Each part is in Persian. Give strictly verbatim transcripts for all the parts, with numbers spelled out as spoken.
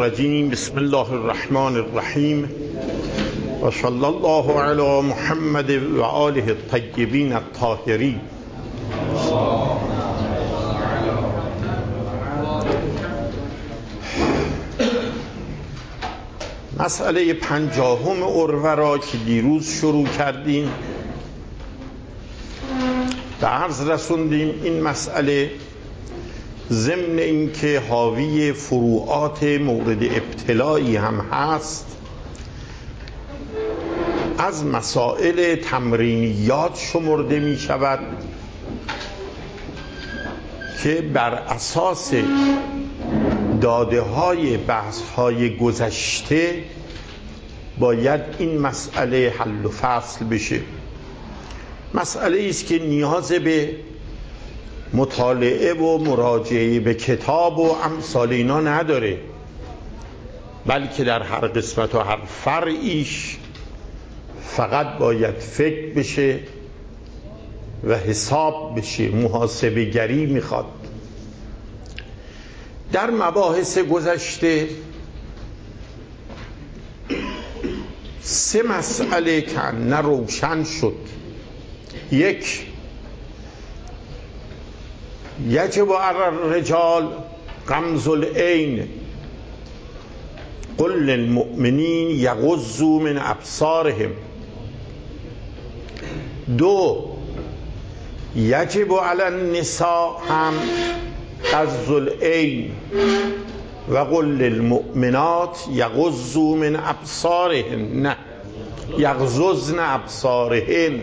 الرجیم. بسم الله الرحمن الرحیم و صلی الله علی محمد و آله الطیبین الطاهرین. مسئله پنجاهم عروه را که دیروز شروع کردیم به عرض رسوندیم. این مسئله ضمن اینکه حاوی فروعات مورد ابتلایی هم هست، از مسائل تمرینیات شمرده می شود که بر اساس داده های بحث های گذشته باید این مسئله حل و فصل بشه. مسئله است که نیاز به مطالعه و مراجعه به کتاب و امثال اینا نداره، بلکه در هر قسمت و هر فرعیش فقط باید فکر بشه و حساب بشه، محاسبه گری میخواد. در مباحث گذشته سه مسئله که نه روشن شد. یک، یجب علی الرجال غمض العین قل للمؤمنین یغضوا من ابصارهم. دو، یجب علی النساء هم غض العین و قل للمؤمنات یغضوا من ابصارهن، نه یغضضن ابصارهن.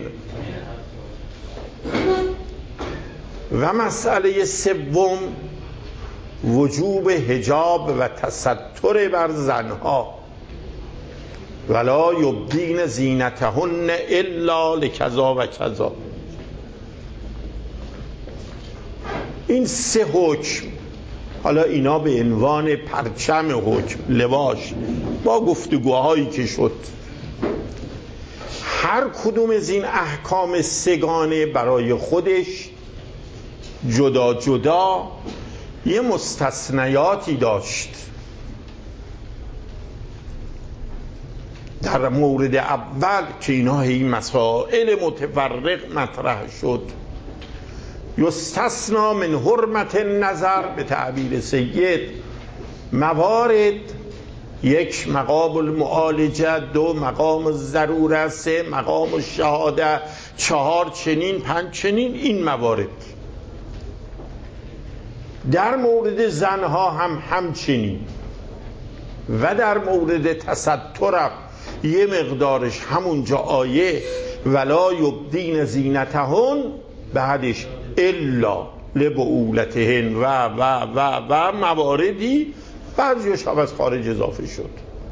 و مسئله سوم وجوب حجاب و تستر بر زنها، ولا یبدین زینتهن الا لکذا و کذا. این سه حکم، حالا اینا به عنوان پرچم حکم، لباس، با گفتگوهایی که شد، هر کدوم از این احکام سگانه برای خودش جدا جدا یه مستثنیاتی داشت. در مورد اول که اینا این مسائل متفرق مطرح شد، یستثنا من حرمت النظر به تعبیر سید موارد: یک، مقام المعالجه، دو، مقام الضروره، سه، مقام الشهاده، چهار چنین، پنج چنین. این موارد در مورد زنها هم همچنین، و در مورد تستر یه مقدارش همونجا آیه ولا یبدین زینتهن، بعدش الا لبعولتهن و و و و مواردی، بعضیش هم از خارج اضافه شد.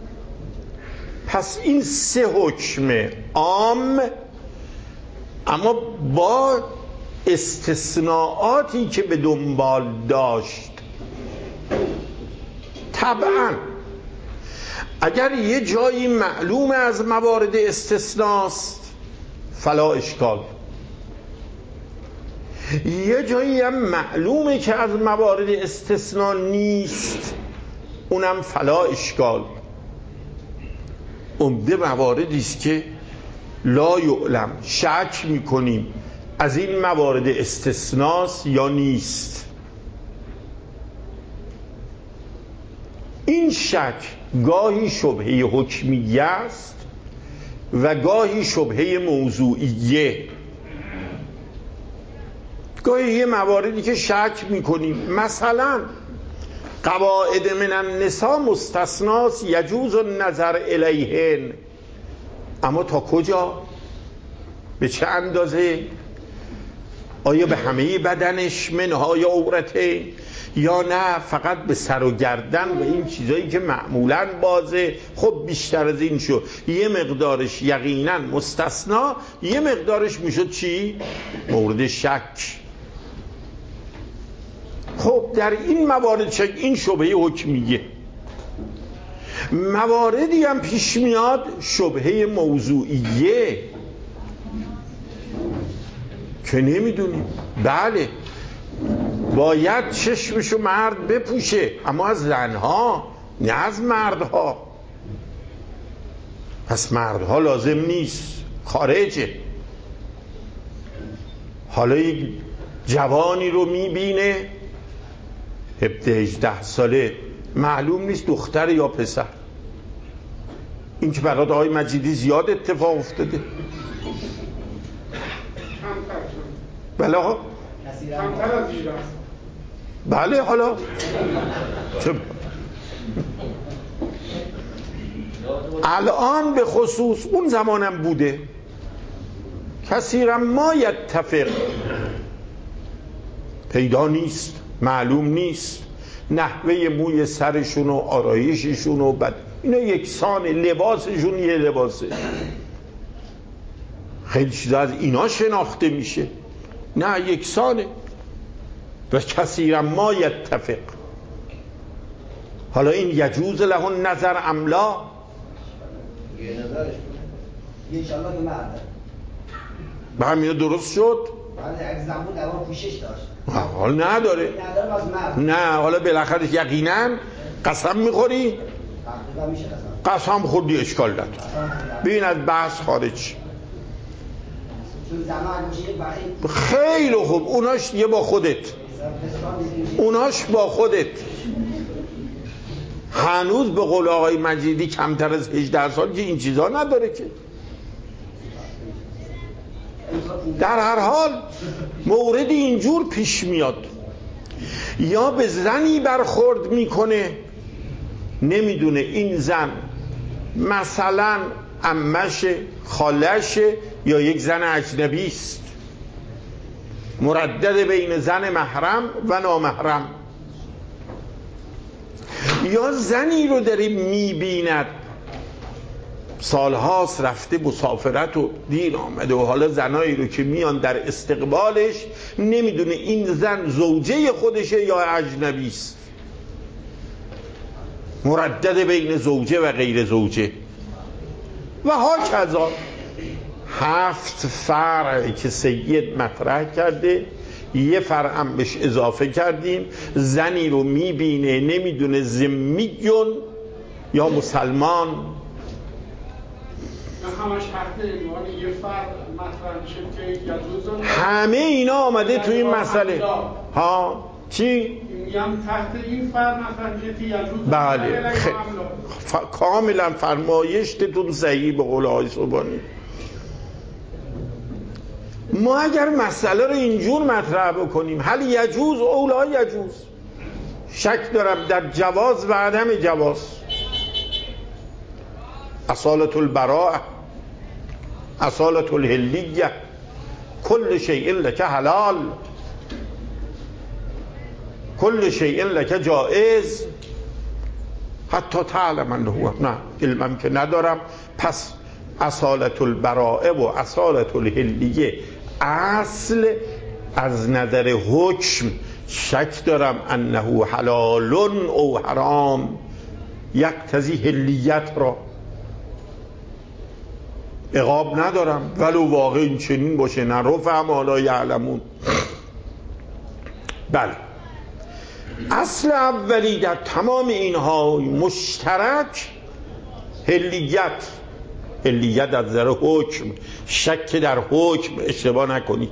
پس این سه حکم عام، اما با استثناءاتی که به دنبال داشت. طبعا اگر یه جایی معلوم از موارد استثناست فلا اشکال، یه جایی هم معلومه که از موارد استثناء نیست، اونم فلا اشکال. عمده مواردی است که لا یعلم، شک میکنیم از این موارد استثناست یا نیست. این شک گاهی شبهه حکمیه است و گاهی شبهه موضوعیه. گاهی یه مواردی که شک میکنیم، مثلا قواعد من النساء مستثناست یجوز النظر الیهن، اما تا کجا؟ به چه اندازه؟ آیا به همه بدنش منهای عورته یا نه فقط به سر و گردن و این چیزایی که معمولاً بازه؟ خب بیشتر از این شد، یه مقدارش یقیناً مستثنا، یه مقدارش میشد چی؟ مورد شک. خب در این موارد شک، این شبهه حکمیه. مواردی هم پیش میاد شبهه موضوعیه که نمیدونیم. بله باید چشمشو مرد بپوشه، اما از زنها نه از مردها. پس مردها لازم نیست، خارجه. حالا یک جوانی رو میبینه هفده هجده ساله، معلوم نیست دختر یا پسر. این که برای آقای مجیدی زیاد اتفاق افتاده. بله ها، کمتر از ایران. بله حالا چه الان به خصوص، اون زمانم بوده، کثیرا ما یتفق، پیدا نیست، معلوم نیست نحوه موی سرشون و آرایششون و بد اینا یکسان، لباسشون یه لباسه، خیلی چیزا از اینا شناخته میشه، نه یکسانه. و کثیرا ما یتفق. حالا این یجوز له النظر ام لا؟ یه نظرش یه انشالله که مرد به همینو درست شد؟ بعد اگه زنبون دوان پوشش داشت حال نداره، نداره باز مرد. نه حالا بالاخره یقینا قسم میخوری؟ تقریبا میشه قسم. قسم خوردی اشکال نداره، ببین از بحث خارج. چون زمان اگه باشه یه برای خیلی خوب، اوناش یه با خودت، اوناش با خودت. هنوز به قول آقای مجیدی کمتر از هجده سال که این چیزا نداره که. در هر حال مورد اینجور پیش میاد، یا به زنی برخورد میکنه نمیدونه این زن مثلا عمشه، خالشه، یا یک زن اجنبی است، مردد بین زن محرم و نامحرم. یا زنی رو داره میبیند سالهاست رفته مسافرت و دیر آمده و حالا زنایی رو که میان در استقبالش نمیدونه این زن زوجه خودشه یا اجنبی است، مردد بین زوجه و غیر زوجه و ها کذا. هفت فرع که سید مطرح کرده، یه فرع هم بهش اضافه کردیم. زنی رو میبینه نمیدونه ذمیون یا مسلمان. همش تحت عنوان یه فرد مطرح میشه که یجوز، همه اینا آمده تو این مسئله ها. چی؟ میگم تحت این فرد مطرح میشه که یجوز. بله خ... ف... کاملا فرمایشتون صحیح به قول آقای صبحانی. ما اگر مسئله رو اینجور مطرح بکنیم هل یجوز او لا یجوز، شک دارم در جواز و عدم جواز. اصالت البراء، اصالت الهلیه، کل شیء لک حلال، کل شیء لک جائز حتی تعلم انه هو. نه علمم که ندارم. پس اصالت البراء و اصالت الهلیه اصل از نظر حکم شک دارم انه حلال او حرام یقتضی هلیت را، عقاب ندارم ولو واقع این چنین باشه، نه رفع ما لا یعلمون. بله اصل اولی در تمام اینها مشترک هلیت، هلیت از نظر حکم، شک در حکم، اشتباه نکنید.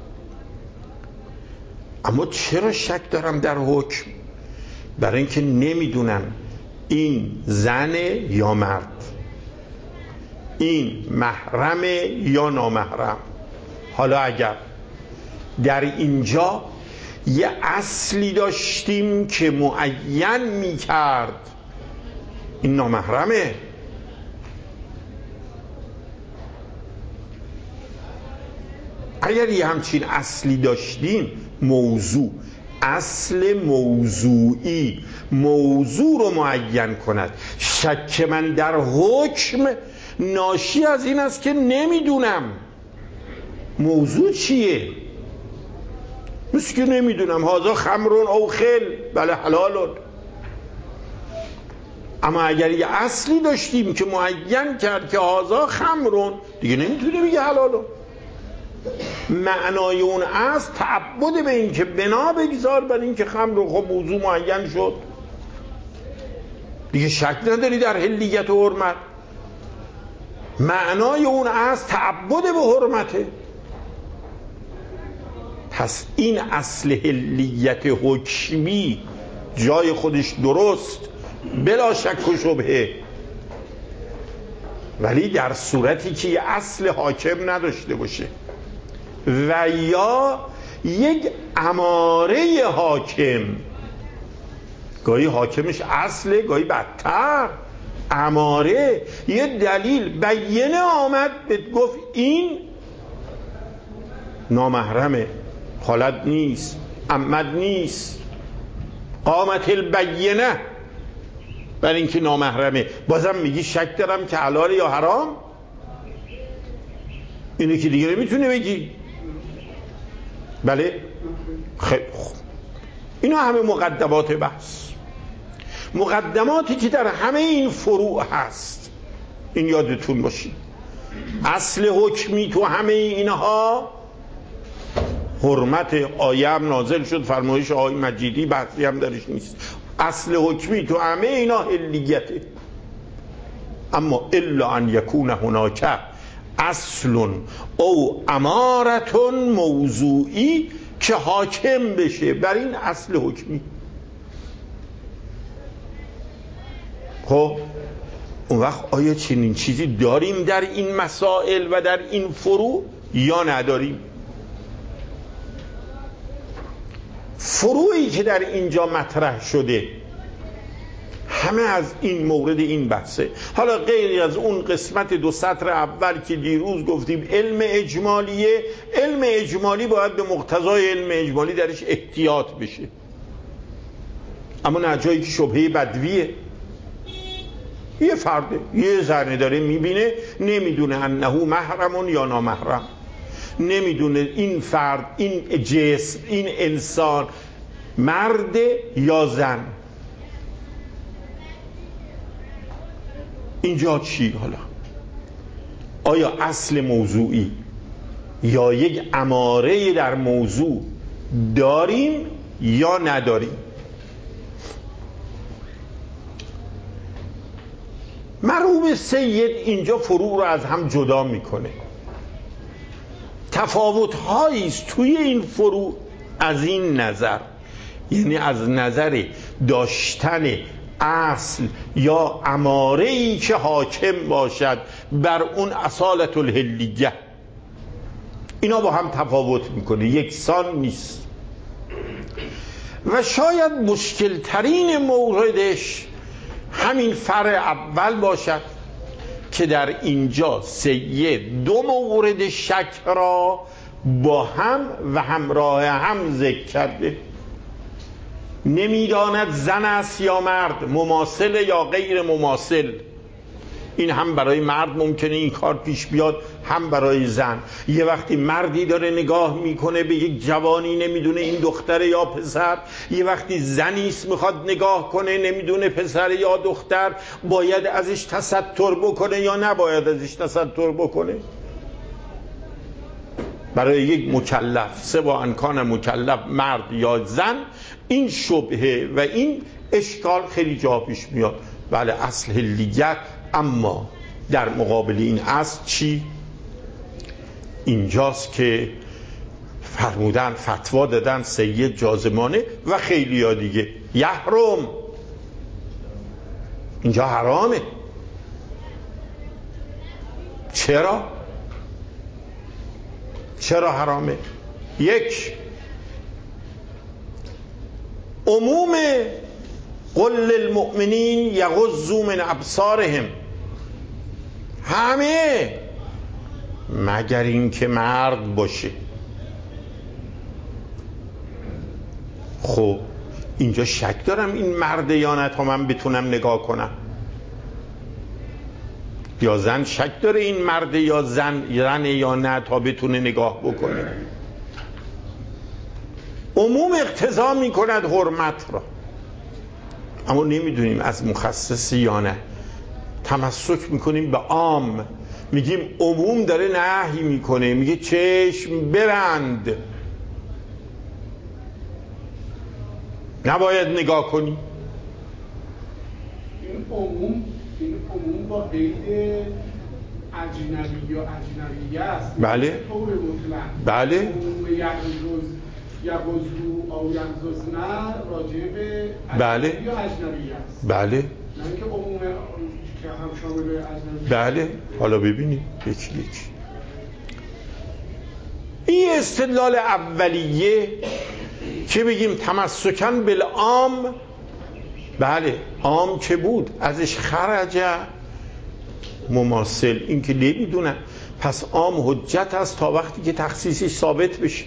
اما چرا شک دارم در حکم؟ برای اینکه نمیدونم این زن یا مرد، این محرم یا نامحرم. حالا اگر در اینجا یه اصلی داشتیم که معین میکرد این نامحرمه، اگر یه همچین اصلی داشتیم، موضوع، اصل موضوعی موضوع رو معین کند. شک من در حکم ناشی از این است که نمیدونم موضوع چیه. مثل که نمیدونم هذا خمرون او خل، بله حلالون. اما اگر یه اصلی داشتیم که معین کرد که هذا خمرون، دیگه نمیتونه بگه حلالون. معنای اون اصل تعبد به این که بنا بگذار بر این که خمر خب موضوع معین شد. دیگه شک نداری در حلیت و حرمت. معنای اون اصل تعبد به حرمته. پس این اصل حلیت حکمی جای خودش درست بلا شک و شبهه، ولی در صورتی که یه اصل حاکم نداشته باشه و یا یک اماره حاکم، گاهی حاکمش اصله گاهی بدتر اماره، یه دلیل بیینه آمد به گفت این نامحرمه، خالد نیست، عمد نیست، قامت البینه بر اینکه نامحرمه، بازم میگی شک دارم که حلال یا حرام؟ اینو که دیگه نمیتونه بگی. بله خیلی خوب، اینا همه مقدمات بحث، مقدماتی که در همه این فروع هست. این یادتون باشید اصل حکمی تو همه اینها حرمت. آیه هم نازل شد، فرمایش آقای مجیدی، بحثی هم درش نیست. اصل حکمی تو همه اینا حلیته. اما الا ان یکون هناک اصل او امارتون موضوعی که حاکم بشه بر این اصل حکمی. خب اون وقت آیا چنین چیزی داریم در این مسائل و در این فروع یا نداریم؟ فروعی که در اینجا مطرح شده همه از این مورد این بحثه. حالا غیر از اون قسمت دو سطر اول که دیروز گفتیم علم اجمالیه، علم اجمالی باید به مقتضای علم اجمالی درش احتیاط بشه، اما نه جایی که شبهه بدویه. یه فرده یه زنه داره میبینه، نمیدونه انه محرم یا نامحرم، نمیدونه این فرد، این جسم، این انسان مرد یا زن. اینجا چی حالا؟ آیا اصل موضوعی یا یک اماره در موضوع داریم یا نداریم؟ مرحوم سید اینجا فروع رو از هم جدا میکنه. تفاوت هایی است توی این فروع از این نظر، یعنی از نظر داشتن اصل یا اماره‌ای که حاکم باشد بر اون اصالت الحلیه. اینا با هم تفاوت میکنه، یکسان نیست. و شاید مشکل ترین موردش همین فرع اول باشد که در اینجا سید دو مورد شک را با هم و همراه هم ذکر کرده. نمیداند زن است یا مرد، مماثل یا غیر مماثل. این هم برای مرد ممکنه این کار پیش بیاد، هم برای زن. یه وقتی مردی داره نگاه میکنه به یک جوانی، نمیدونه این دختر یا پسر. یه وقتی زنیست میخواد نگاه کنه، نمیدونه پسر یا دختر. باید ازش تستر بکنه یا نباید ازش تستر بکنه؟ برای یک مکلف سواء کان مکلف مرد یا زن این شبهه و این اشکال خیلی جا پیش میاد. بله اصل حلیت، اما در مقابل این اصل چی؟ اینجاست که فرمودن، فتوا دادن سید جازمانه و خیلی ها دیگه یحرم، اینجا حرامه. چرا؟ چرا حرامه؟ یک، عموم قل للمؤمنین یغضوا من ابصارهم، همه مگر این که مرد باشه. خب اینجا شک دارم این مرد یا نه تا من بتونم نگاه کنم، یا زن شک داره این مرد یا زن زن یا نه تا بتونه نگاه بکنه. عموم اقتضا میکند حرمت را، اما نمیدونیم از مخصص یا نه. تمسک میکنیم به عام، میگیم عموم داره نهی میکنه، میگه چشم ببند، نباید نگاه کنی. عموم این عموم با قید اجنبی یا اجنبیه است. بله. طور مطلق. بله. عموم یغزوز یغزو او یغزوزنه راجع به بله. اجنبی یا اجنبیه است. بله. نه اینکه عموم که هم شامل اجنبی. بله. حالا ببینید یکی یکی. این استدلال اولیه که بگیم تمسکن بالعام، بله عام که بود ازش خرج مماثل، این که نمیدونم، پس عام حجت است تا وقتی که تخصیصش ثابت بشه.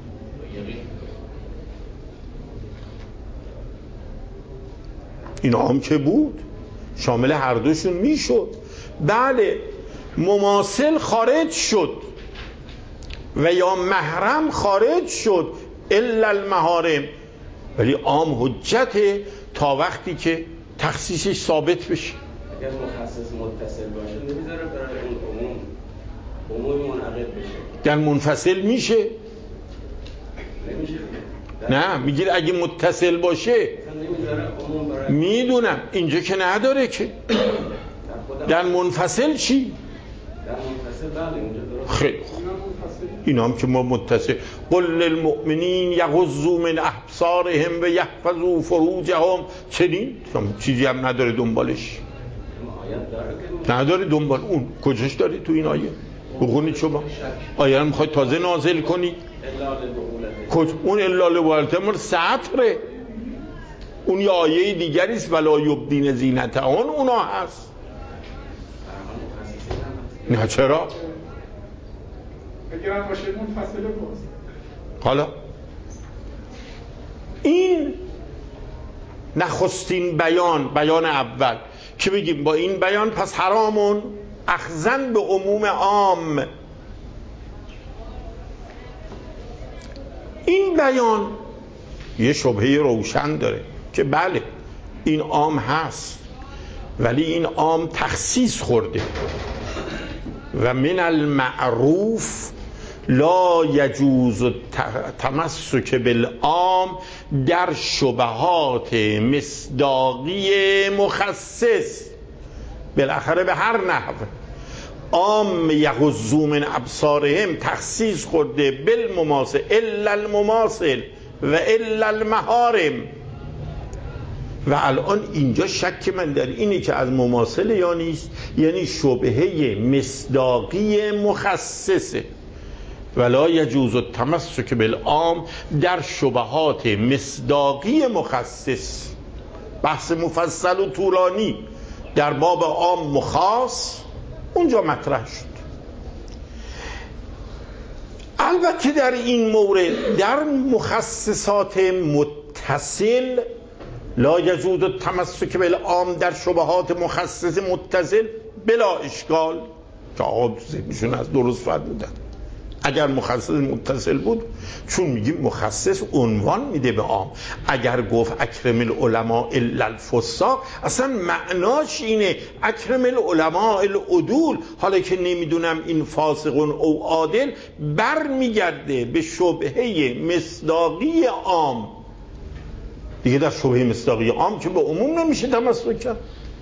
این عام که بود شامل هر دوشون میشد. بله مماثل خارج شد و یا محرم خارج شد الا المحارم، ولی عام حجته تا وقتی که تخصیصش ثابت بشه. اگر مخصص متصل باشه نمیذاره برای اون عموم عموم منعقد بشه. در منفصل میشه؟ نمیشه. نه میگید اگه متصل باشه میدونم اینجا که نداره که. در منفصل چی؟ در منفصل بله اینجا درست. خیلی خوب اینا هم که ما متصل قل للمؤمنین یغضوا من ابصارهم و یحفظوا فروجهم، چنین چیزی هم نداره دنبالش. نداره دنبال اون کجاش داری تو این آیه؟ بخونید شما آیه رو میخوای تازه نازل کنی؟ کج... اون الا لبولتمر سطره، اون یه آیه دیگری است ولا یبدین زینتهن اونا هست. نه چرا؟ اگر هم باشه منفصله باز. حالا این نخستین بیان، بیان اول که بگیم با این بیان پس حرامون اخذن به عموم عام. این بیان یه شبهه روشن داره که بله این عام هست ولی این عام تخصیص خورده و من المعروف لا یجوز تمسک بالعام در شبهات مصداقی مخصص، بالاخره به هر نحو عام یغضوا من ابصارهم تخصیص خورده بالمماثل الا المماثل و الا المحارم. و الان اینجا شک من در اینه که از مماثل یا نیست، یعنی شبهه مصداقی مخصصه. ولا یجوز التمسک بالعام در شبهات مصداقی مخصص، بحث مفصل و طولانی در باب عام مخاص اونجا مطرح شد. البته در این مورد در مخصصات متصل لا یجوز التمسک بالعام در شبهات مخصص متصل بلا اشکال، که آقا ذهنشون از درست فرمودن. اگر مخصص متصل بود، چون میگیم مخصص عنوان میده به عام، اگر گفت اکرم العلماء الا الفساق اصلا معناش اینه اکرم العلماء العدول. حالا که نمیدونم این فاسق او عادل بر میگرده به شبهه مصداقی عام دیگه. در شبهه مصداقی عام که به عموم نمیشه تمسک کرد.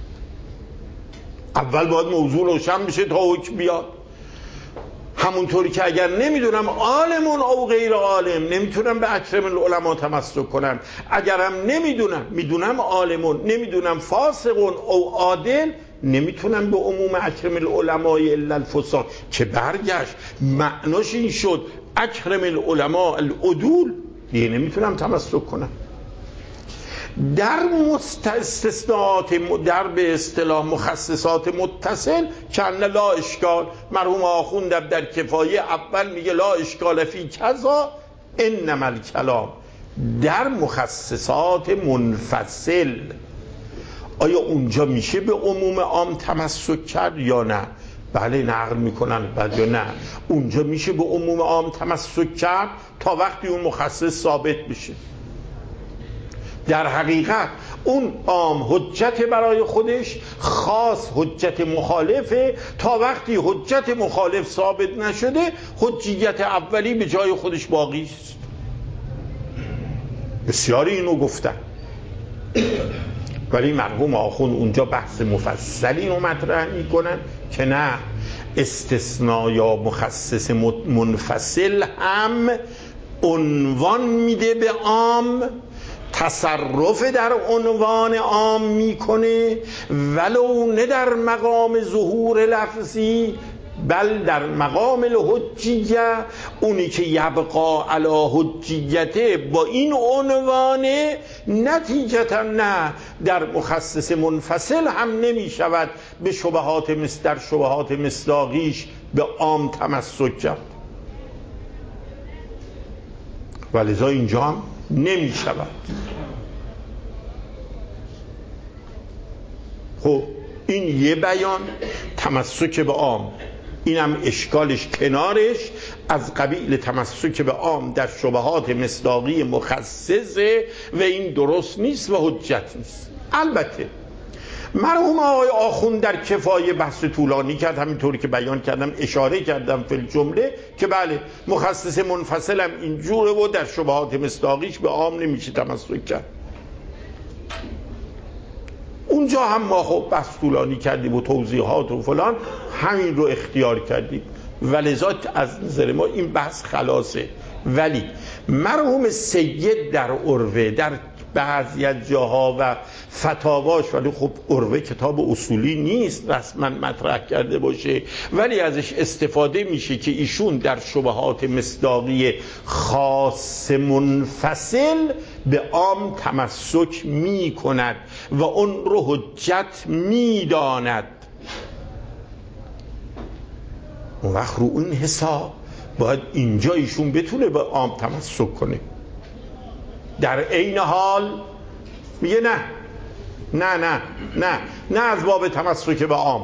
اول باید موضوع روشن بشه تا حکم بیاد. همونطوری که اگر نمیدونم عالمون او غیر عالم نمیتونم به اکرم العلماء تمسک کنم، اگرم نمیدونم میدونم عالمون نمیدونم فاسقون او عادل نمیتونم به عموم اکرم العلماء الا الفساق که برگشت معناش این شد اکرم العلماء العدول دیگه نمیتونم تمسک کنم. در استثناءات در به اصطلاح مخصصات متصل کن لا اشکال، مرحوم آخوند در کفایه اول میگه لا اشکال فی کذا انما الکلام. در مخصصات منفصل آیا اونجا میشه به عموم عام تمسک کرد یا نه؟ بله نقل میکنن بعد یا نه اونجا میشه به عموم عام تمسک کرد تا وقتی اون مخصص ثابت بشه. در حقیقت اون عام حجت برای خودش، خاص حجت مخالفه. تا وقتی حجت مخالف ثابت نشده حجیت اولی به جای خودش باقی است. بسیاری اینو گفتن. ولی مرحوم آخوند اونجا بحث مفصلی رو مطرح میکنن که نه، استثناء یا مخصص منفصل هم عنوان میده به عام، تصرف در عنوان عام میکنه، ولو نه در مقام ظهور لفظی بل در مقام الحجیه. اونی که یبقا علی حجیته با این عنوانه نتیجتا نه در مخصص منفصل هم نمی شود به شبهات مصدر در شبهات مصداقیش به عام تمسک کرد، ولذا اینجا هم نمی شود. خب این یه بیان تمسک به عام، اینم اشکالش کنارش از قبیل تمسک به عام در شبهات مصداقی مخصصه و این درست نیست و حجت نیست. البته مرحوم آقای آخوند در کفایه بحث طولانی کرد، همینطوری که بیان کردم اشاره کردم فی الجمله که بله مخصص منفصل هم اینجوره و در شبهات مصداقیش به عام نمیشه تمسک کرد. اونجا هم ما خب بحث طولانی کردیم و توضیحات و فلان، همین رو اختیار کردیم ولذا از نظر ما این بحث خلاصه. ولی مرحوم سید در عروه در بعضی از جاها و فتاواش، ولی خب عروه کتاب اصولی نیست رسما مطرح کرده باشه، ولی ازش استفاده میشه که ایشون در شبهات مصداقی خاص منفصل به عام تمسک میکند و اون رو حجت میداند. اون وقت رو اون حساب باید اینجا ایشون بتونه به عام تمسک کنه. در عین حال میگه نه نه نه نه نه از باب تمسک به عام.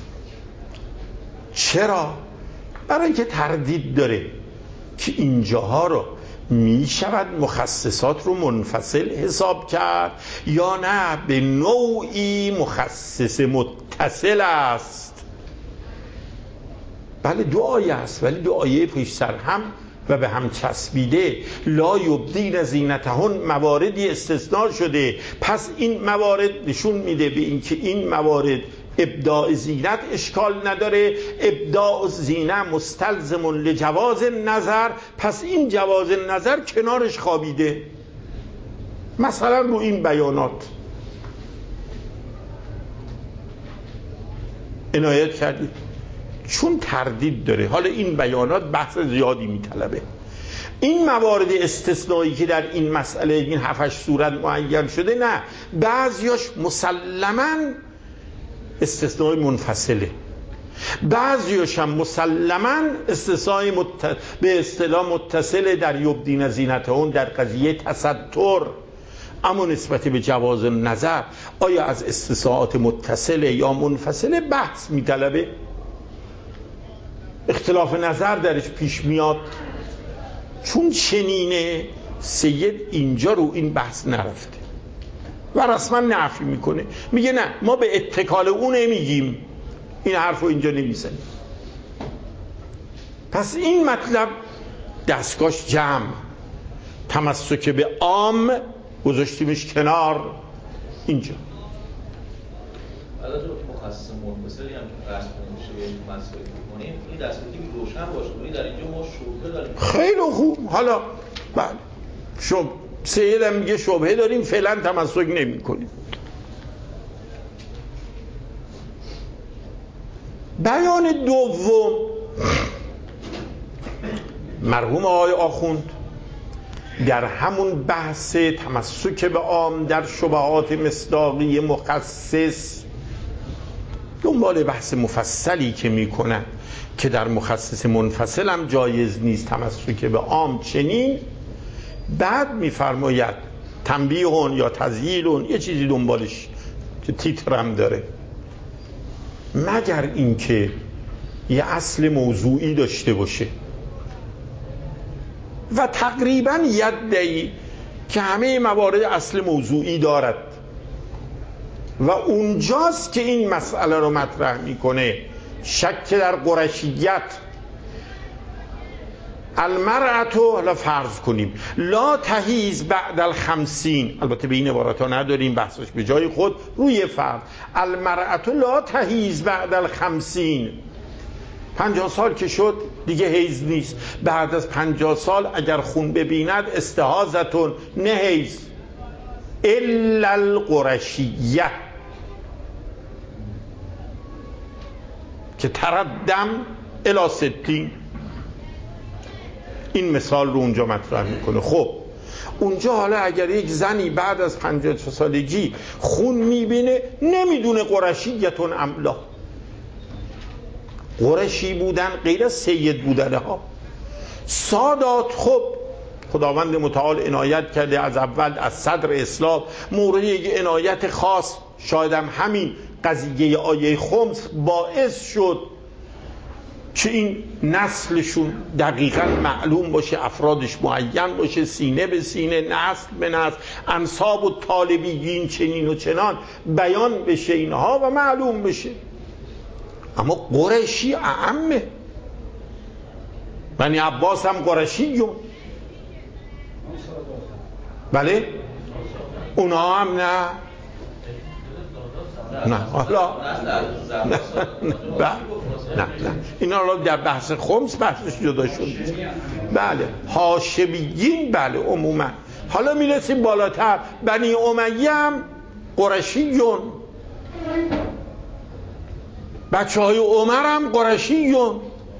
چرا؟ برای اینکه تردید داره که اینجاها رو می شود مخصصات رو منفصل حساب کرد یا نه به نوعی مخصص متصل است. بله دو آیه است ولی دو آیه پیش سر هم و به هم چسبیده. لا یبدین زینتهن مواردی استثناء شده، پس این موارد نشون میده به اینکه این موارد ابداع زینت اشکال نداره، ابداع زینت مستلزم لجواز نظر، پس این جواز نظر کنارش خوابیده. مثلا رو این بیانات عنایت کردید چون تردید داره. حالا این بیانات بحث زیادی میطلبه. این موارد استثنایی که در این مسئله این هفتش صورت معین شده، نه بعضیاش مسلماً استثنای منفصله، بعضیاش هم مسلماً استثنای مت... به اصطلاح متصله در یبدین زینتهن در قضیه تستر. اما نسبت به جواز نظر آیا از استثناءات متصله یا منفصله بحث میطلبه، اختلاف نظر درش پیش میاد. چون چنینه سید اینجا رو این بحث نرفته و رسما نفی میکنه، میگه نه ما به اتکال اون نمیگیم، این حرف رو اینجا نمیزنیم. پس این مطلب دستگاهش جمع، تمسک به عام گذاشتیمش کنار اینجا. حالا تو مخصص منفصلی هم که قصد نمیشه به این مسئله کنیم، این دستگاهی روشن باشه. ولی در اینجا ما شبهه داریم. خیلی خوب. حالا بله شب سید هم میگه شبهه داریم، فعلا تمسک نمی کنیم. بیان دوم مرحوم آقای آخوند در همون بحث تمسک به عام در شبهات مصداقی مخصص دنبال بحث مفصلی که میکنن که در مخصص منفصل هم جایز نیست تمسک به عام چنین، بعد میفرماید تنبیهون یا تذییلون یه چیزی دنبالش که تیترم داره، مگر اینکه یه اصل موضوعی داشته باشه و تقریبا یدعی که همه موارد اصل موضوعی دارد و اونجاست که این مسئله رو مطرح میکنه. شک در قرشیت المرأتو، حالا فرض کنیم لا تهیز بعد الخمسین، البته به این عبارت ها نداریم، بحثش به جای خود، روی فرض المرأتو لا تهیز بعد الخمسین، پنجاه سال که شد دیگه حیض نیست، بعد از پنجاه سال اگر خون ببیند استحاضتون، نه حیض، الا القرشیه که تردم الی ستین. این مثال رو اونجا مطرح میکنه. خب اونجا حالا اگر یک زنی بعد از پنجاه سالگی خون میبینه، نمیدونه قرشیتون املا، قرشی بودن غیر از سید بودنه ها. سادات، خب خداوند متعال عنایت کرده از اول از صدر اسلام مورد یک عنایت خاص، شاید هم همین قضیه آیه خمس باعث شد که این نسلشون دقیقا معلوم باشه، افرادش معین باشه، سینه به سینه، نسل به نسل، انساب و طالبیین چنین و چنان بیان بشه اینها و معلوم بشه. اما قرشی اعمه، بنی عباس هم قرشیون، بله اونا هم نه نه حالا نه نه نه اینا حالا در بحث خمس بحثش جدا شد. بله هاشمیین، بله عموما. حالا میرسیم بالاتر، بنی امیه هم قرشیون، بچه های عمر هم قرشیون،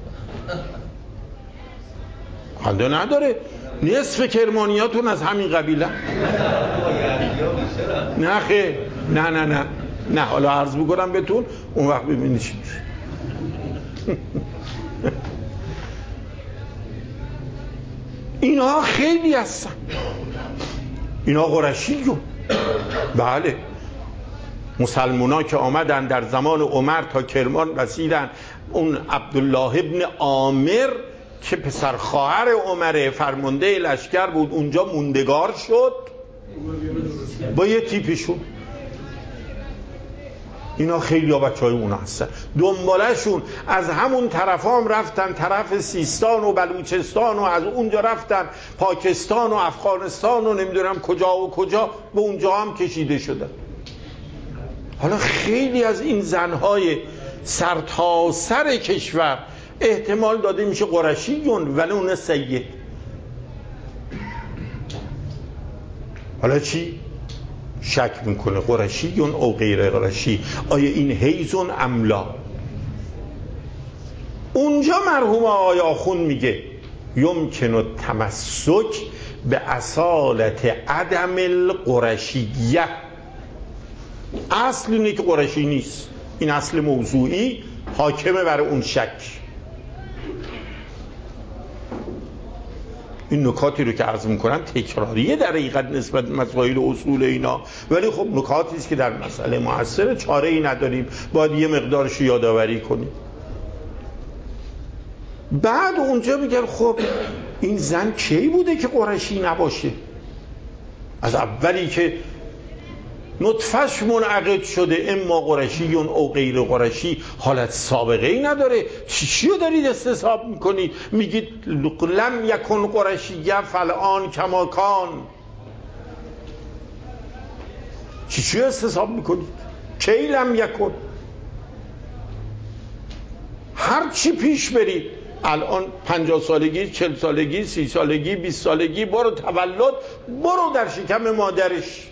خنده نداره، نصف کرمانیاتون از همین قبیله. نه خیر، نه نه نه نه حالا عرض بکنم بهتون، اون وقت ببینید چی میشه. اینا خیلی هستن، اینا قرشیون. بله مسلمونا که آمدن در زمان عمر تا کرمان رسیدن، اون عبدالله ابن عامر که پسر خواهر عمر فرمانده لشکر بود اونجا موندگار شد با یه تیپشون. اینا خیلی ها بچه های اونا هستن، دنبالشون از همون طرف هم رفتن، طرف سیستان و بلوچستان و از اونجا رفتن پاکستان و افغانستان و نمیدونم کجا و کجا، به اونجا هم کشیده شدن. حالا خیلی از این زنهای سرتاسر کشور احتمال داده میشه قرشیون، ولی اون سید. حالا چی؟ شک میکنه قرشیون او غیر قرشی، آیا این حیزون املا. اونجا مرحوم آقای آخون میگه یمکن التمسک به اصالت عدم القرشیه، اصل اینه که قرشی نیست، این اصل موضوعی حاکمه بر اون شک. این نکاتی رو که عرض میکنم تکراریه در حقیقت نسبت مسائل اصول اینا، ولی خب نکاتی است که در مسئله معاصر چاره ای نداریم، باید یه مقدارش یادآوری کنیم. بعد اونجا میگن خب این زن کی بوده که قرشی نباشه؟ از اولی که نطفش منعقد شده، اما قرشیون او غیر قرشی، حالت سابقه ای نداره. چی چی رو دارید استصحاب میکنید؟ میگید لم یکن قرشیه فالآن کما کان. چی چی رو استصحاب میکنید؟ کی لم یکن؟ هر چی پیش برید، الان پنجاه سالگی، چل سالگی، سی سالگی، بیست سالگی، برو تولد، برو در شکم مادرش،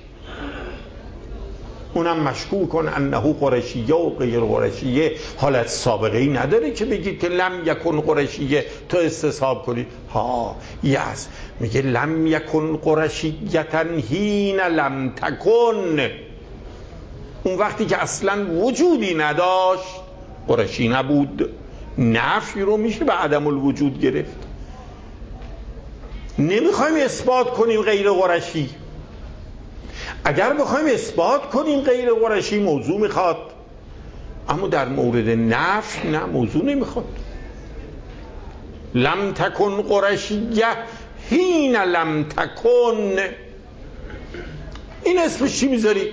اونم مشکوک کن انه قرشیه و غیر قرشیه، حالت سابقه ای نداره که بگی که لم یکن قرشیه تو استصحاب کنی. ها یس میگه لم یکن قرشیتن هین لم تکن، اون وقتی که اصلا وجودی نداشت قرشی نبود. نفی رو میشه به عدم الوجود گرفت. نمیخوایم اثبات کنیم غیر قرشی، اگر بخوایم اثبات کنیم غیر قرشی موضوع میخواد، اما در مورد نفی نه، موضوع نمیخواد. لم تکن قرشیه هین لم تکن، این اسمش چی میذارید؟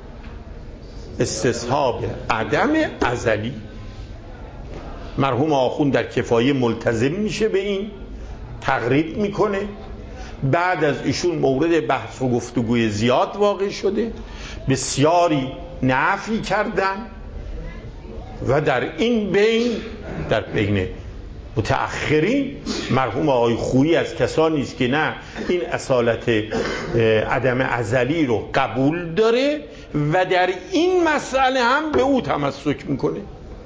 استصحاب عدم ازلی. مرحوم آخوند در کفایه ملتزم میشه به این تقریب میکنه. بعد از ایشون مورد بحث و گفتگوی زیاد واقع شده، بسیاری نفی کردن و در این بین در بین متأخرین مرحوم آقای خویی از کسانی است که نه این اصالت عدم ازلی رو قبول داره و در این مسئله هم به او تمسک میکنه.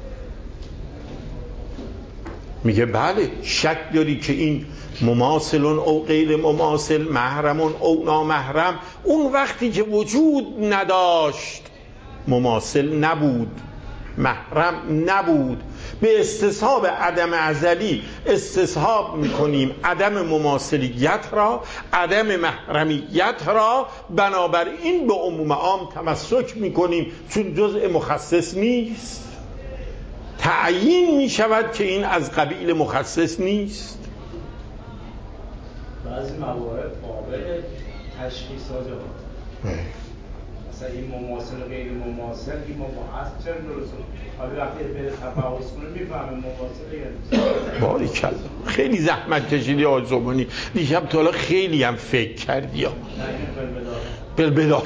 میگه بله شک داری که این مماثل او غیر مماثل، محرم او نامحرم، اون وقتی که وجود نداشت مماثل نبود، محرم نبود. به استصحاب عدم ازلی استصحاب میکنیم عدم مماثلیت را، عدم محرمیت را، بنابراین به عموم عام تمسک میکنیم چون جزء مخصص نیست. تعیین میشود که این از قبیل مخصص نیست. بعضی موارد قابل تشخیص آجا مثلا این مماثل و غیر مماثل، این مماثل چرا درسته؟ حالا وقتی به تفاوت کنه میفهمه مماثل یا نه. باریکلا خیلی زحمت کشیدی آقای زبانی، دیشب تا حالا خیلی هم فکر کردی ها. بلبداره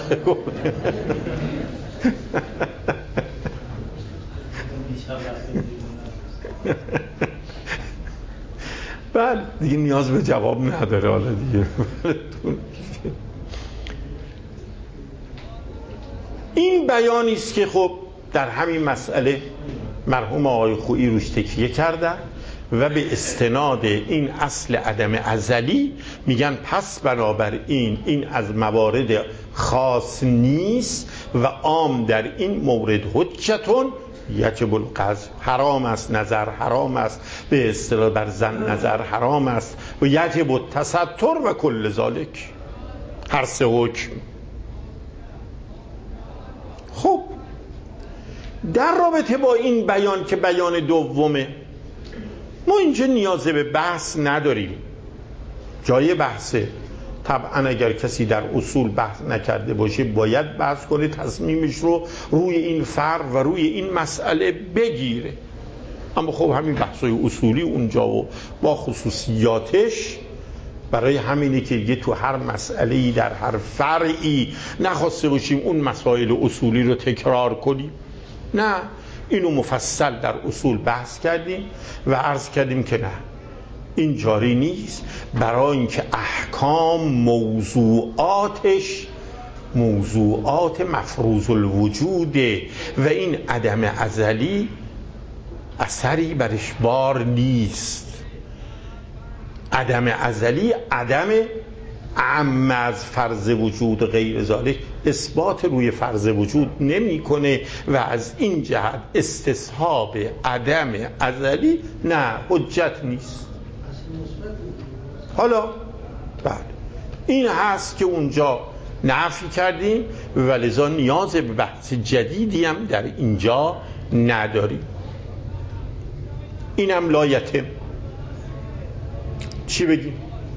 بله دیگه نیاز به جواب نداره حالا دیگه. این بیانی است که خب در همین مسئله مرحوم آقای خویی روش تکیه کردن و به استناد این اصل عدم ازلی میگن پس بنابراین این از موارد خاص نیست و عام در این مورد حجتون یجب القذف، حرام است نظر، حرام است به اصطلاح بر زن نظر حرام است و یجب التستر و کل ذالک، هر سه حکم. خب در رابطه با این بیان که بیان دومه ما اینجا نیاز به بحث نداریم، جای بحثه. طبعا اگر کسی در اصول بحث نکرده باشه باید بحث کنه، تصمیمش رو روی این فرق و روی این مسئله بگیره. اما خب همین بحثای اصولی اونجا و با خصوصیاتش برای همینه که یه تو هر مسئله‌ای در هر فرعی نخواسته باشیم اون مسائل اصولی رو تکرار کنیم. نه، اینو مفصل در اصول بحث کردیم و عرض کردیم که نه این جاری نیست، برای اینکه احکام موضوعاتش موضوعات مفروض الوجوده و این عدم ازلی اثری برش بار نیست. عدم ازلی عدم عم از فرض وجود غیر ذالک اثبات روی فرض وجود نمی کنه و از این جهت استصحاب عدم ازلی نه حجت نیست. حالا بله این هست که اونجا نفی کردیم و لذا نیاز به بحث جدیدی هم در اینجا نداریم. اینم لایتم. چی بگیم؟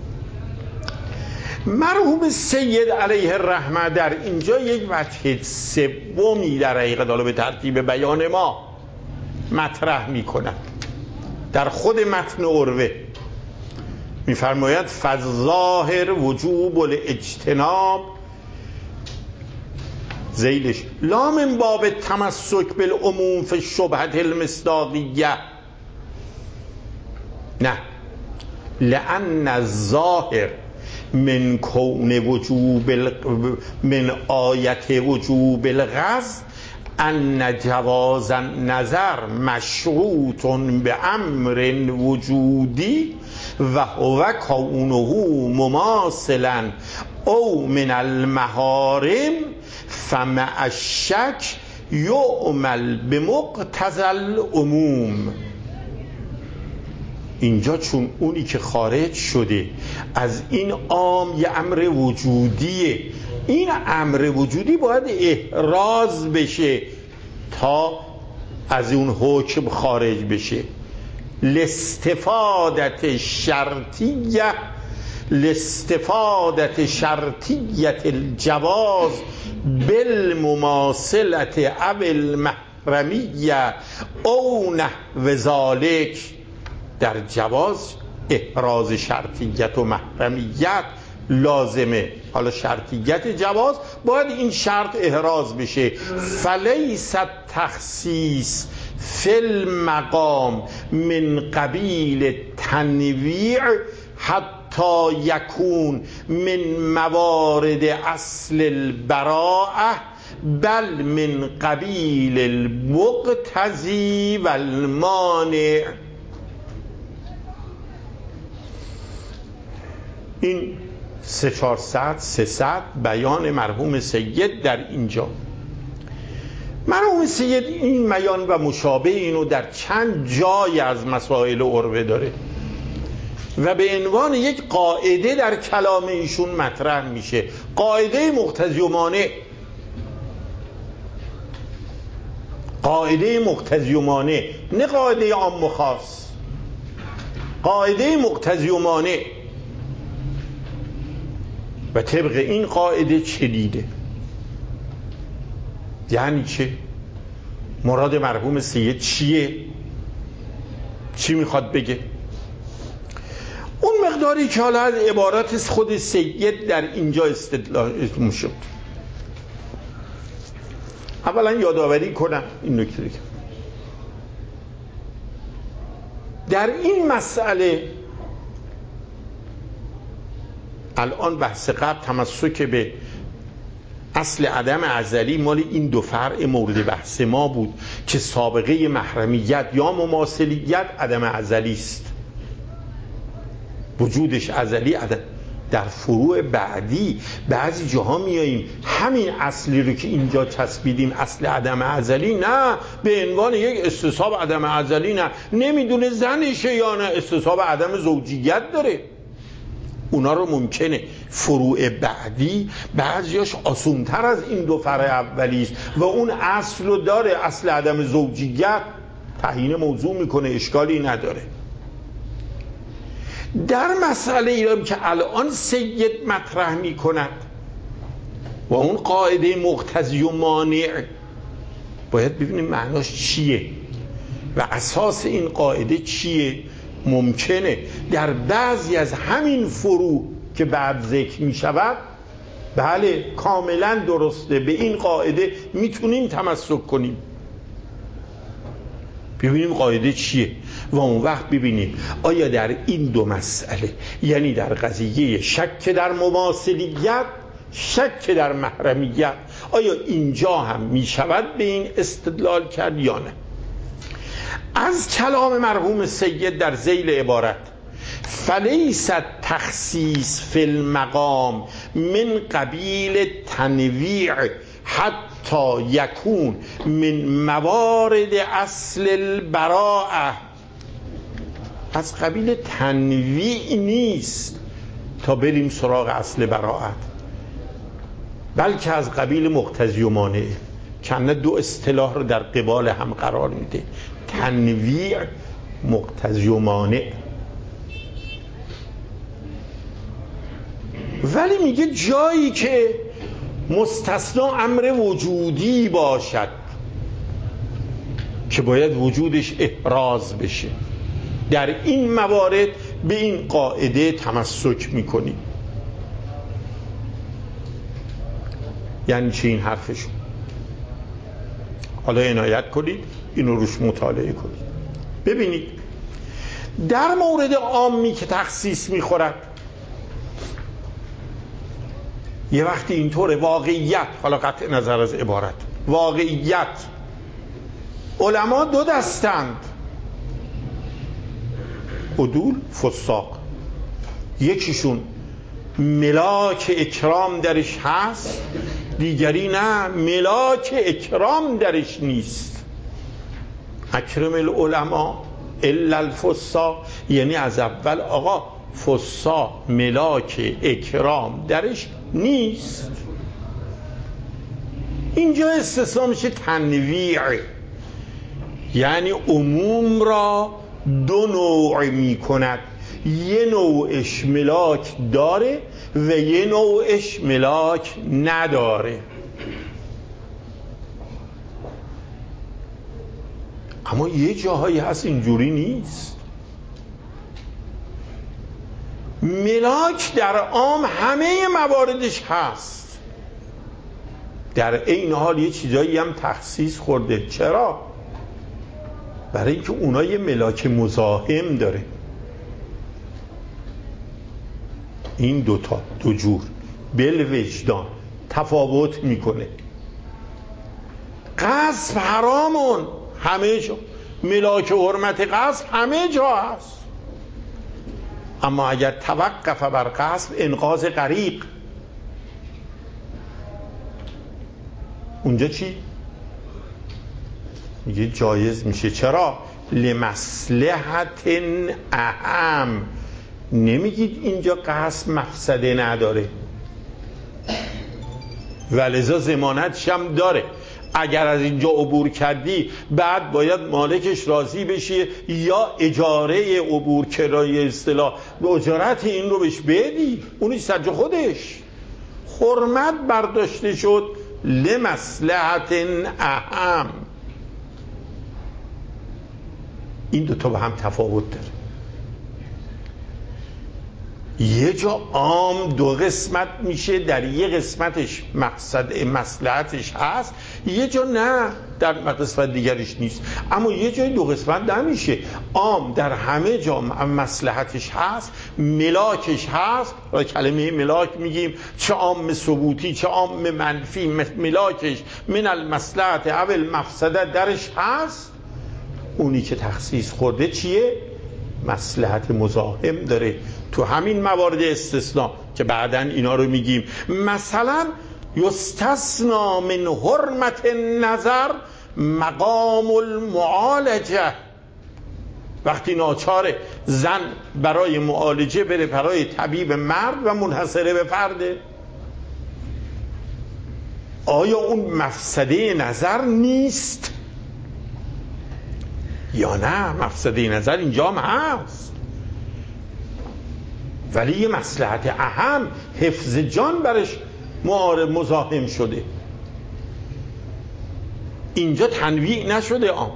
مرحوم سید علیه الرحمه در اینجا یک وجه سومی در حقیقت حالا به ترتیب بیان ما مطرح میکنند. در خود متن عروه میفرماید فظاهر وجوب الاجتناب زیلش لا من باب تمسک بالعموم فی الشبهة المصداقیه، نه، لأن الظاهر من کون وجوب من آیت وجوب الغض ان جواز النظر مشروط به امر وجودی و هو کونه مماثلا او من المحارم فمع الشک یعمل بمقتضی العموم. اینجا چون اونی که خارج شده از این عام یه امر وجودیه، این امر وجودی باید احراز بشه تا از اون حکم خارج بشه. لاستفادت شرطیه لاستفادت شرطیت الجواز بالمماثلت او المحرمیه او نحو ذالک، در جواز احراز شرطیت و محرمیت لازمه. حالا شرطیت جواز باید این شرط احراز بشه. فلیس تخصیص فی المقام من قبیل تنویع حتی یکون من موارد اصل البراءه بل من قبیل المقتضی و المانع. این سه چهارصد سیصد بیان مرحوم سید در اینجا. مرحوم سید این بیان و مشابه اینو در چند جای از مسائل عربه داره و به عنوان یک قاعده در کلام ایشون مطرح میشه. قاعده مقتضی و مانع. قاعده مقتضی و مانع، نه قاعده عام و خاص. قاعده مقتضی و مانع. و طبق این قاعده چه دیده؟ یعنی چه؟ مراد مرحوم سید چیه؟ چی میخواد بگه؟ اون مقداری که حالا از عبارات خود سید در اینجا استدلال شد. اولا یادآوری کنم این نکته که در این مسئله الان بحث قبل تمسک به اصل عدم ازلی مال این دو فرع مورد بحث ما بود که سابقه محرمیت یا مماثلیت عدم ازلی است، وجودش ازلی. عدم در فروع بعدی بعضی جاها میاییم همین اصلی رو که اینجا چسبیدیم اصل عدم ازلی، نه به عنوان یک استصحاب عدم ازلی، نه نمیدونه زنشه یا نه استصحاب عدم زوجیت داره. اونا رو ممکنه فروع بعدی بعضیاش آسونتر از این دو فرع اولی است و اون اصل رو داره، اصل عدم زوجیت تعیین موضوع میکنه، اشکالی نداره. در مسئله ایران که الان سید مطرح میکند و اون قاعده مقتضی و مانع، باید ببینیم معناش چیه و اساس این قاعده چیه. ممکنه در بعضی از همین فروع که بعد ذکر می شود بله کاملا درسته، به این قاعده میتونیم تمسک کنیم، ببینیم قاعده چیه و اون وقت ببینیم آیا در این دو مسئله، یعنی در قضیه شک در مماثلیت، شک در محرمیت، آیا اینجا هم می شود به این استدلال کرد یا نه. از کلام مرحوم سید در ذیل عبارت فلیس تخصیص فی المقام من قبیل تنویع حتی یکون من موارد اصل البراءه، از قبیل تنویع نیست تا بریم سراغ اصل براءت، بلکه از قبیل مقتضی و مانع. کنه دو اصطلاح رو در قبال هم قرار میده، تنویع مقتضی و مانع. ولی میگه جایی که مستثنا امر وجودی باشد که باید وجودش احراز بشه، در این موارد به این قاعده تمسک میکنیم. یعنی چی این حرفشون؟ حالا عنایت کنید اینو روش مطالعه کنید. ببینید در مورد عامی که تخصیص میخورد یه وقتی اینطوره، واقعیت، حالا قطع نظر از عبارت، واقعیت علما دو دستند، عدول، فساق. یکیشون ملاک اکرام درش هست، دیگری نه ملاک اکرام درش نیست. اکرم العلماء الا الفساق، یعنی از اول آقا فساق ملاک اکرام درش نیست. اینجا استثنا میشه تنویع، یعنی عموم را دو نوع میکند، یه نوعش ملاک داره و یه نوعش ملاک نداره. اما یه جاهایی هست اینجوری نیست. ملاک در عام همه مواردش هست، در این حال یه چیزایی هم تخصیص خورده. چرا؟ برای اینکه اونها یه ملاک مزاحم داره. این دوتا دو جور بل وجدان تفاوت میکنه. غصب حرامون همه جا، ملاک حرمت غصب همه جا هست، اما اگر توقف بر غصب انقاذ غریق، اونجا چی؟ میگه جایز میشه. چرا؟ لمصلحت اهم. نمیگید اینجا غصب مفسده نداره، ولذا ضمانتش هم داره. اگر از اینجا عبور کردی بعد باید مالکش راضی بشه یا اجاره عبور کرایه اصطلاح به اجارت این رو بهش بدی، اونی سرج خودش. حرمت برداشته شد لمصلحت اهم. این دوتا با هم تفاوت داره. یه جا عام دو قسمت میشه، در یه قسمتش مقصد مصلحتش هست، یه جا نه، در قسمت دیگرش نیست. اما یه جای دو قسمت نمیشه. عام در همه جا مصلحتش هست، ملاکش هست. کلمه ملاک میگیم چه عام ثبوتی چه عام منفی، ملاکش من المصلحت او المفسده درش هست. اونی که تخصیص خورده چیه؟ مصلحت مزاحم داره. تو همین موارد استثناء که بعداً اینا رو میگیم، مثلا یستثنا من حرمت النظر مقام المعالجه. وقتی ناچاره زن برای معالجه بره برای طبیب مرد و منحصره به فرده، آیا اون مفسده نظر نیست یا نه؟ مفسده نظر اینجا هم هست، ولی یه مصلحت اهم، حفظ جان برش معارض مزاحم شده. اینجا تنویع نشده عام.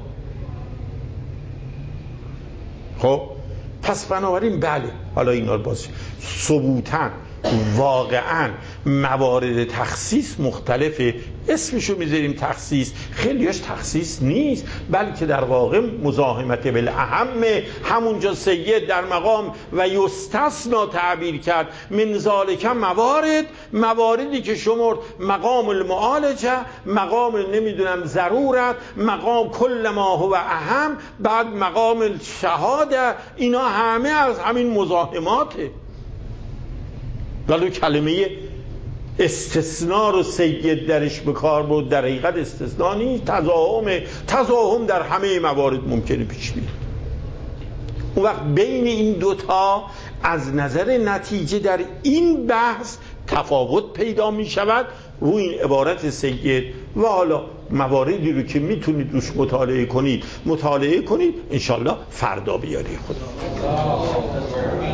خب پس بنابراین بله، حالا اینا رو باز ثبوتاً واقعاً موارد تخصیص مختلفه. اسمشو میذاریم تخصیص، خیلیش تخصیص نیست، بلکه در واقع مزاحمت بالاهم. همونجا سید در مقام و یستثنا تعبیر کرد من ذالک موارد، مواردی که شمرد مقام المعالجه، مقام نمیدونم ضرورت، مقام کل ما هو اهم، بعد مقام الشهاده. اینا همه از همین مزاحماته. ولی کلمه استثناء رو سید درش به کار برد، در حقیقت استثناء نیست، تضاهم. تضاهم در همه موارد ممکنه پیش بیاد. اون وقت بین این دوتا از نظر نتیجه در این بحث تفاوت پیدا می شود رو این عبارت سید. و حالا مواردی رو که میتونید روش مطالعه کنید مطالعه کنید، انشالله فردا بیاری خدا.